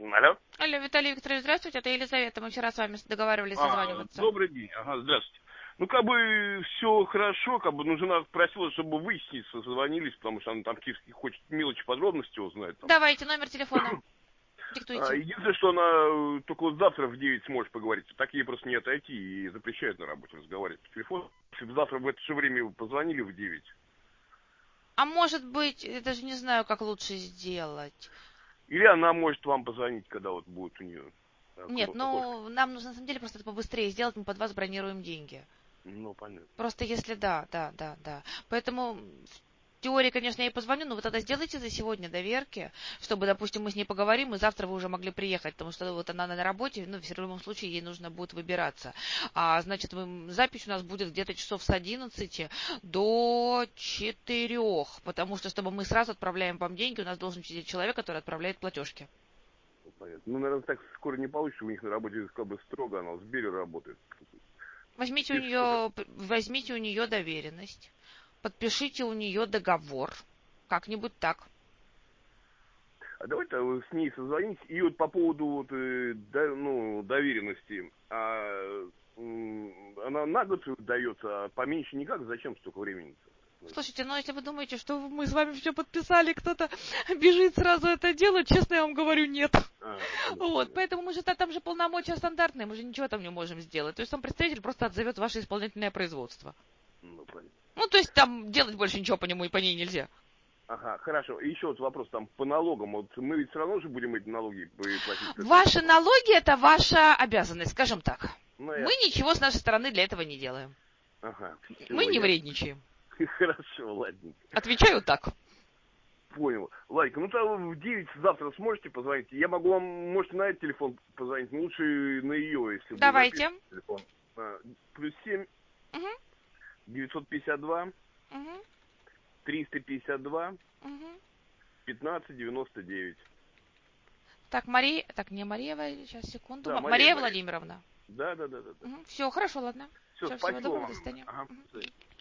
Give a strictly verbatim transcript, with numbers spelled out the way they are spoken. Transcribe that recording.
Алло. Алло, Виталий Викторович, здравствуйте, это Елизавета. Мы вчера с вами договаривались А, созваниваться. добрый день. Ага, здравствуйте. Ну, как бы все хорошо, как бы, ну, жена просила, чтобы выяснить, созвонились, потому что она там какие-то хочет мелочи, подробности узнать. Там. Давайте номер телефона. А, Диктуйте. единственное, что она э, только вот завтра в девять сможет поговорить. Так ей просто не отойти и запрещают на работе разговаривать по телефону. Если бы завтра в это же время вы позвонили в девять. А может быть, я даже не знаю, как лучше сделать. Или она может вам позвонить, когда вот будет у нее. Нет, ну, нам нужно на самом деле просто это побыстрее сделать, мы под вас бронируем деньги. Ну, понятно. Просто если да, да, да, да. Поэтому в теории, конечно, я ей позвоню, но вы тогда сделайте за сегодня доверки, чтобы, допустим, мы с ней поговорим, и завтра вы уже могли приехать, потому что вот она на работе, ну, в любом случае, ей нужно будет выбираться. А, значит, мы, запись у нас будет где-то часов с одиннадцати до четырех, потому что, чтобы мы сразу отправляем вам деньги, у нас должен сидеть человек, который отправляет платежки. Понятно. Ну, наверное, так скоро не получится, у них на работе как бы строго, она в Сбере работает. Возьмите у нее, возьмите у нее доверенность, подпишите у нее договор, как-нибудь так. А давайте вы с ней созвонитесь. И вот по поводу вот, э, до, ну, доверенности, а, м, она на год дается, а поменьше никак, зачем столько времени? Слушайте, ну если вы думаете, что мы с вами все подписали, кто-то бежит сразу это делать, честно я вам говорю, нет. А, понятно, Вот, понятно. поэтому мы же там же полномочия стандартные, мы же ничего там не можем сделать. То есть сам представитель просто отзовет ваше исполнительное производство. Ну, понятно. Ну, то есть там делать больше ничего по нему и по ней нельзя. Ага, хорошо. И еще вот вопрос там по налогам. Вот мы ведь все равно же будем эти налоги платить. Ваши налоги это ваша обязанность, скажем так. Ну, Мы я... ничего с нашей стороны для этого не делаем. Ага, все, Мы не я... вредничаем. Хорошо, ладненько. Отвечаю так. Понял. Ладненько, ну то в девять завтра сможете позвонить? Я могу вам, можете на этот телефон позвонить, но лучше на ее, если Давайте. вы телефон. А, плюс семь, Угу, девятьсот пятьдесят два, угу, триста пятьдесят два, угу. пятнадцать девяносто девять. Так, Мария... Так, не Мария, сейчас, секунду. Да, М- Мария, Мария Мария. Владимировна. Да, да, да, да. да. Угу. Все, хорошо, ладно. Все, Все, всего спасибо доброго, до вам. свидания. Ага, Мгм. до свидания.